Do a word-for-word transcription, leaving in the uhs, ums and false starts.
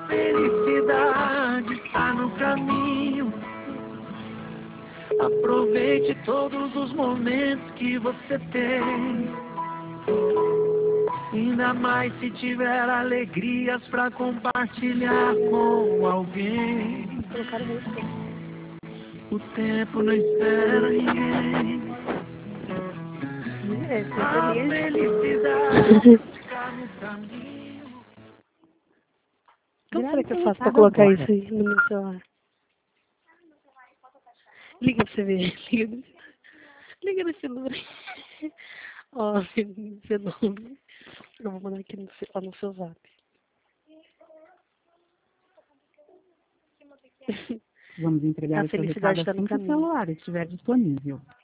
felicidade está no caminho. Aproveite todos os momentos que você tem. Ainda mais se tiver alegrias pra compartilhar com alguém. O tempo não espera ninguém. É, A feliz. felicidade está no caminho. Como será que eu faço pra colocar isso aí no meu celular? Liga pra você ver. Liga, no- liga nesse número. Ó, seu nome. Eu vou mandar aqui no seu, ó, no seu zap. Vamos entregar A o seu felicidade recado está no assim que o caminho. celular estiver disponível.